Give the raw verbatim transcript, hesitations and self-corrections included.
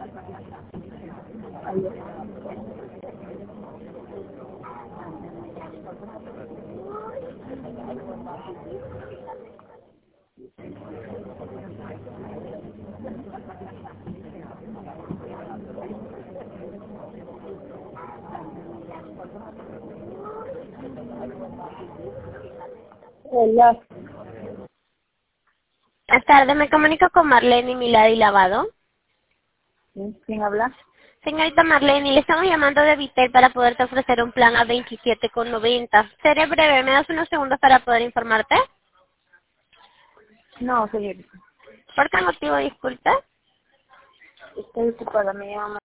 Hola. Buenas tardes, me comunico con Marlene Milady Lavado. ¿Quién habla? Señorita Marlene, le estamos llamando de Vitel para poderte ofrecer un plan a veintisiete con noventa. Seré breve, ¿me das unos segundos para poder informarte? No, señorita. ¿Por qué motivo, disculpe? Estoy ocupada, me llama.